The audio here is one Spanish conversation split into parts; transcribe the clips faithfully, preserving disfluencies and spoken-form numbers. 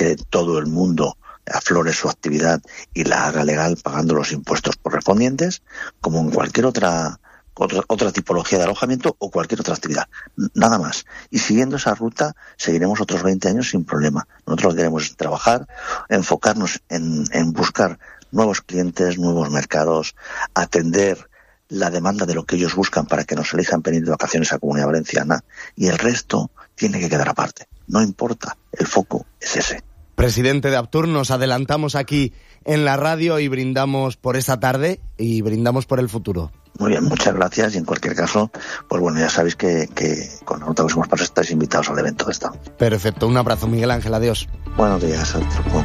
que todo el mundo aflore su actividad y la haga legal pagando los impuestos correspondientes, como en cualquier otra Otra, otra tipología de alojamiento o cualquier otra actividad, nada más. Y siguiendo esa ruta seguiremos otros veinte años sin problema. Nosotros queremos trabajar, enfocarnos en, en buscar nuevos clientes, nuevos mercados, atender la demanda de lo que ellos buscan para que nos elijan venir de vacaciones a Comunidad Valenciana, y el resto tiene que quedar aparte. No importa, el foco es ese. Presidente de Aptur, nos adelantamos aquí en la radio y brindamos por esta tarde y brindamos por el futuro. Muy bien, muchas gracias, y en cualquier caso, pues bueno, ya sabéis que, que con la nota que hemos pasado estáis invitados al evento de esta. Perfecto, un abrazo, Miguel Ángel, adiós. Buenos días, hasta luego.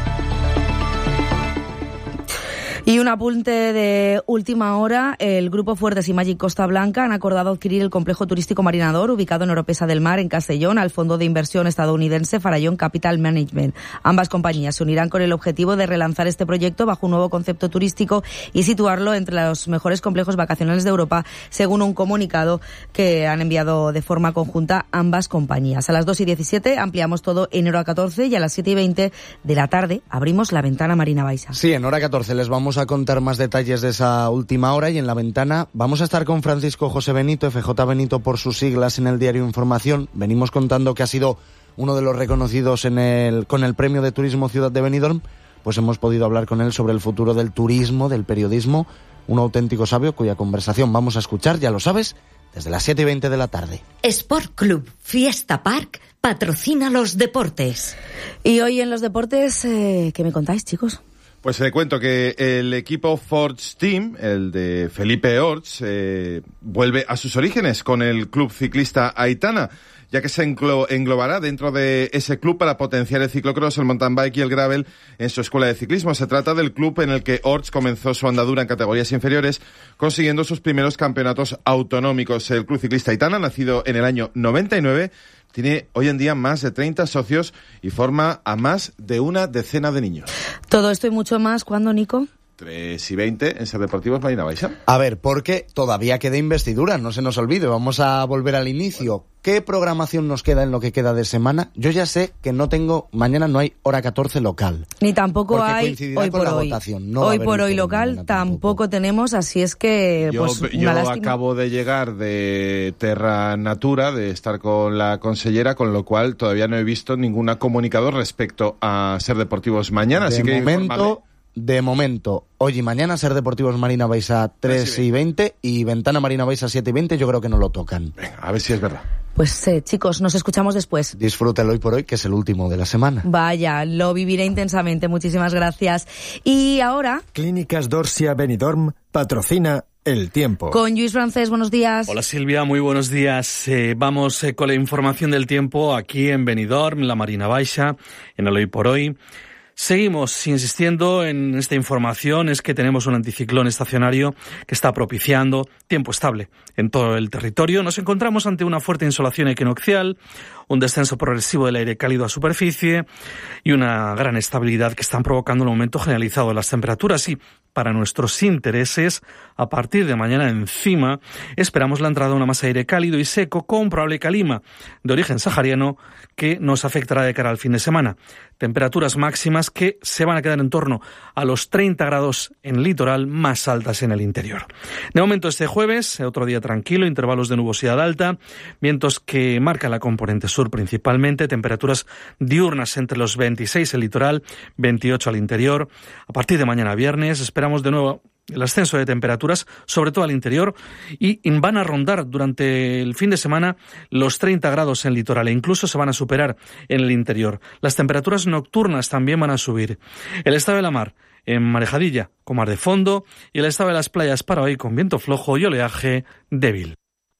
Y un apunte de última hora. El Grupo Fuertes y Magic Costa Blanca han acordado adquirir el complejo turístico Marinador, ubicado en Oropesa del Mar, en Castellón, al fondo de inversión estadounidense Farallón Capital Management. Ambas compañías se unirán con el objetivo de relanzar este proyecto bajo un nuevo concepto turístico y situarlo entre los mejores complejos vacacionales de Europa, según un comunicado que han enviado de forma conjunta ambas compañías. A las dos y diecisiete ampliamos todo en hora catorce, y a las siete y veinte de la tarde abrimos la ventana Marina Baixa. Sí, en hora catorce les vamos a contar más detalles de esa última hora, y en la ventana vamos a estar con Francisco José Benito, F J Benito por sus siglas en el diario Información. Venimos contando que ha sido uno de los reconocidos en el con el Premio de Turismo Ciudad de Benidorm. Pues hemos podido hablar con él sobre el futuro del turismo, del periodismo, un auténtico sabio cuya conversación vamos a escuchar, ya lo sabes, desde las siete y veinte de la tarde. Sport Club Fiesta Park patrocina los deportes. Y hoy en los deportes, eh, ¿qué me contáis, chicos? Pues te cuento que el equipo Forge Team, el de Felipe Orts, eh, vuelve a sus orígenes con el club ciclista Aitana, ya que se englo- englobará dentro de ese club para potenciar el ciclocross, el mountain bike y el gravel en su escuela de ciclismo. Se trata del club en el que Orts comenzó su andadura en categorías inferiores, consiguiendo sus primeros campeonatos autonómicos. El club ciclista Aitana, nacido en el año noventa y nueve, tiene hoy en día más de treinta socios y forma a más de una decena de niños. Todo esto y mucho más, ¿cuándo, Nico? tres y veinte en Ser Deportivos Marina Baixa. A ver, porque todavía queda investidura, no se nos olvide, vamos a volver al inicio. ¿Qué programación nos queda en lo que queda de semana? Yo ya sé que no tengo, mañana no hay hora catorce local. Ni tampoco porque hay hoy por hoy. Votación. No hoy por hoy local tampoco. tampoco tenemos, así es que yo, pues yo una lástima. Acabo de llegar de Terra Natura, de estar con la consellera, con lo cual todavía no he visto ninguna comunicado respecto a Ser Deportivos mañana. De así que momento... informaré. De momento, hoy y mañana, Ser Deportivos Marina Baixa tres y veinte y Ventana Marina Baixa siete y veinte, yo creo que no lo tocan. Venga, a ver si es verdad. Pues eh, chicos, nos escuchamos después. Disfrútelo hoy por hoy, que es el último de la semana. Vaya, lo viviré intensamente, muchísimas gracias. Y ahora... Clínicas Dorsia Benidorm patrocina El Tiempo. Con Lluís Francés, buenos días. Hola Silvia, muy buenos días. Eh, vamos eh, con la información del tiempo aquí en Benidorm, la Marina Baixa, en el Hoy por Hoy. Seguimos insistiendo en esta información, es que tenemos un anticiclón estacionario que está propiciando tiempo estable en todo el territorio. Nos encontramos ante una fuerte insolación equinoccial, un descenso progresivo del aire cálido a superficie y una gran estabilidad que están provocando un aumento generalizado de las temperaturas. Y para nuestros intereses, a partir de mañana encima, esperamos la entrada de una masa de aire cálido y seco con probable calima de origen sahariano que nos afectará de cara al fin de semana. Temperaturas máximas que se van a quedar en torno a los treinta grados en el litoral, más altas en el interior. De momento este jueves, otro día tranquilo, intervalos de nubosidad alta, vientos que marcan la componente sur principalmente, temperaturas diurnas entre los veintiséis en el litoral, veintiocho al interior. A partir de mañana viernes esperamos de nuevo el ascenso de temperaturas, sobre todo al interior, y van a rondar durante el fin de semana los treinta grados en el litoral e incluso se van a superar en el interior. Las temperaturas nocturnas también van a subir. El estado de la mar en Marejadilla con mar de fondo y el estado de las playas para hoy con viento flojo y oleaje débil.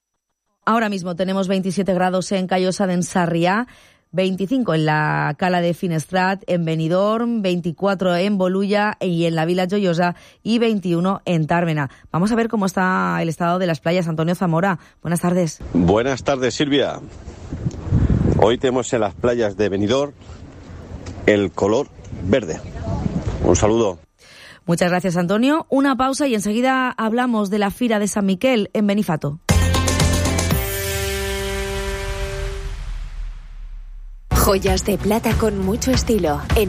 Ahora mismo tenemos veintisiete grados en Callosa d'en Sarrià, veinticinco en la Cala de Finestrat, en Benidorm, veinticuatro en Bolulla y en la Vila Joyosa y veintiuno en Tàrbena. Vamos a ver cómo está el estado de las playas. Antonio Zamora, buenas tardes. Buenas tardes, Silvia. Hoy tenemos en las playas de Benidorm el color verde. Un saludo. Muchas gracias, Antonio. Una pausa y enseguida hablamos de la Fira de San Miquel en Benifato. Joyas de plata con mucho estilo. En